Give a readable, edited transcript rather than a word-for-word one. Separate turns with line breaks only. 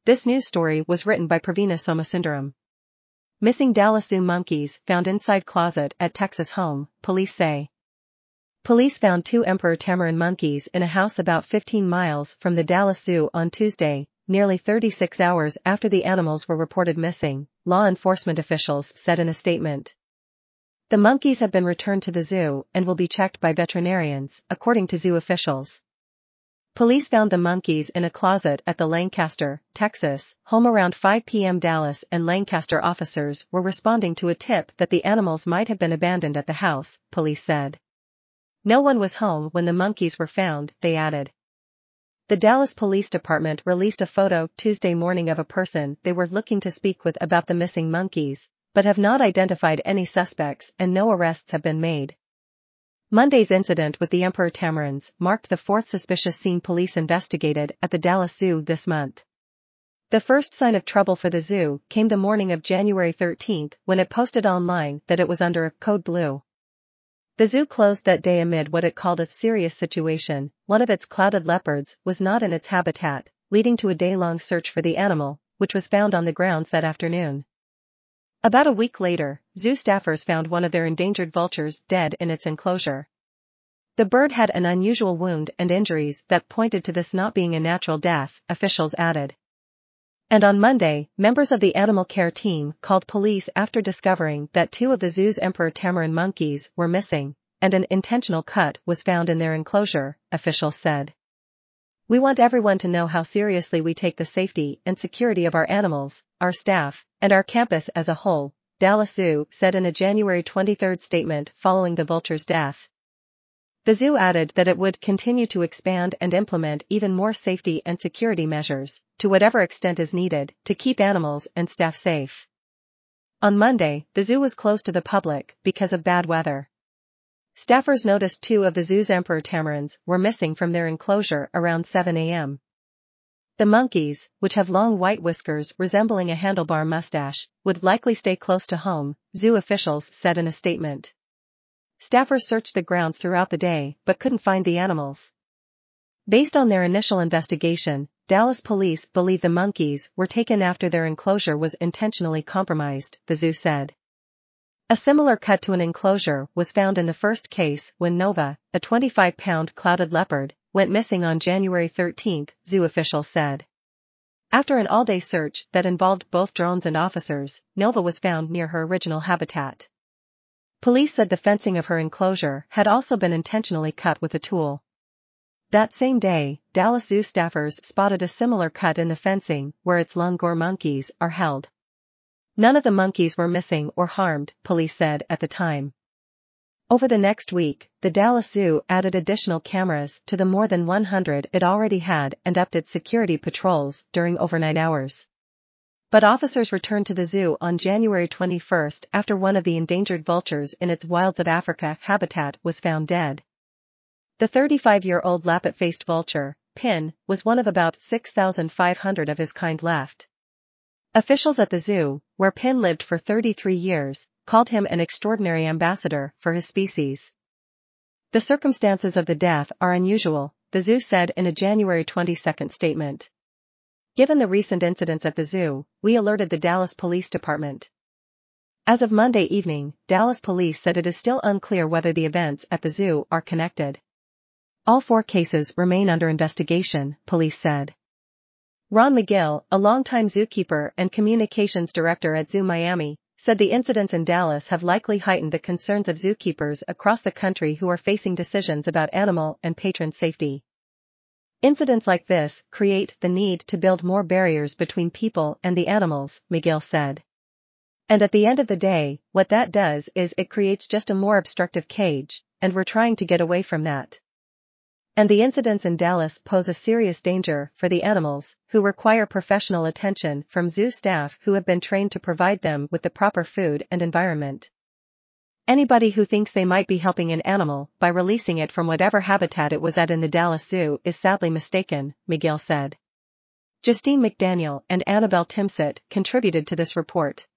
This news story was written by Pravina Somasundaram. Missing Dallas Zoo monkeys found inside closet at Texas home, police say. Police found 2 emperor tamarin monkeys in a house about 15 miles from the Dallas Zoo on Tuesday, nearly 36 hours after the animals were reported missing, law enforcement officials said in a statement. The monkeys have been returned to the zoo and will be checked by veterinarians, according to zoo officials. Police found the monkeys in a closet at the Lancaster, Texas, home around 5 p.m. Dallas and Lancaster officers were responding to a tip that the animals might have been abandoned at the house, police said. No one was home when the monkeys were found, they added. The Dallas Police Department released a photo Tuesday morning of a person they were looking to speak with about the missing monkeys, but have not identified any suspects and no arrests have been made. Monday's incident with the emperor tamarins marked the 4th suspicious scene police investigated at the Dallas Zoo this month. The first sign of trouble for the zoo came the morning of January 13 when it posted online that it was under code blue. The zoo closed that day amid what it called a serious situation. One of its clouded leopards was not in its habitat, leading to a day-long search for the animal, which was found on the grounds that afternoon. About a week later, zoo staffers found one of their endangered vultures dead in its enclosure. The bird had an unusual wound and injuries that pointed to this not being a natural death, officials added. And on Monday, members of the animal care team called police after discovering that 2 of the zoo's emperor tamarin monkeys were missing, and an intentional cut was found in their enclosure, officials said. We want everyone to know how seriously we take the safety and security of our animals, our staff, and our campus as a whole, Dallas Zoo said in a January 23 statement following the vulture's death. The zoo added that it would continue to expand and implement even more safety and security measures, to whatever extent is needed, to keep animals and staff safe. On Monday, the zoo was closed to the public because of bad weather. Staffers noticed 2 of the zoo's emperor tamarins were missing from their enclosure around 7 a.m. The monkeys, which have long white whiskers resembling a handlebar mustache, would likely stay close to home, zoo officials said in a statement. Staffers searched the grounds throughout the day but couldn't find the animals. Based on their initial investigation, Dallas police believe the monkeys were taken after their enclosure was intentionally compromised, the zoo said. A similar cut to an enclosure was found in the first case when Nova, a 25-pound clouded leopard, went missing on January 13, zoo officials said. After an all-day search that involved both drones and officers, Nova was found near her original habitat. Police said the fencing of her enclosure had also been intentionally cut with a tool. That same day, Dallas Zoo staffers spotted a similar cut in the fencing where its langur monkeys are held. None of the monkeys were missing or harmed, police said at the time. Over the next week, the Dallas Zoo added additional cameras to the more than 100 it already had and upped its security patrols during overnight hours. But officers returned to the zoo on January 21 after one of the endangered vultures in its Wilds of Africa habitat was found dead. The 35-year-old lappet-faced vulture, Pin, was one of about 6,500 of his kind left. Officials at the zoo, where Pin lived for 33 years, called him an extraordinary ambassador for his species. The circumstances of the death are unusual, the zoo said in a January 22 statement. Given the recent incidents at the zoo, we alerted the Dallas Police Department. As of Monday evening, Dallas police said it is still unclear whether the events at the zoo are connected. All 4 cases remain under investigation, police said. Ron McGill, a longtime zookeeper and communications director at Zoo Miami, said the incidents in Dallas have likely heightened the concerns of zookeepers across the country who are facing decisions about animal and patron safety. Incidents like this create the need to build more barriers between people and the animals, McGill said. And at the end of the day, what that does is it creates just a more obstructive cage, and we're trying to get away from that. And the incidents in Dallas pose a serious danger for the animals, who require professional attention from zoo staff who have been trained to provide them with the proper food and environment. Anybody who thinks they might be helping an animal by releasing it from whatever habitat it was at in the Dallas Zoo is sadly mistaken, McGill said. Justine McDaniel and Annabelle Timsit contributed to this report.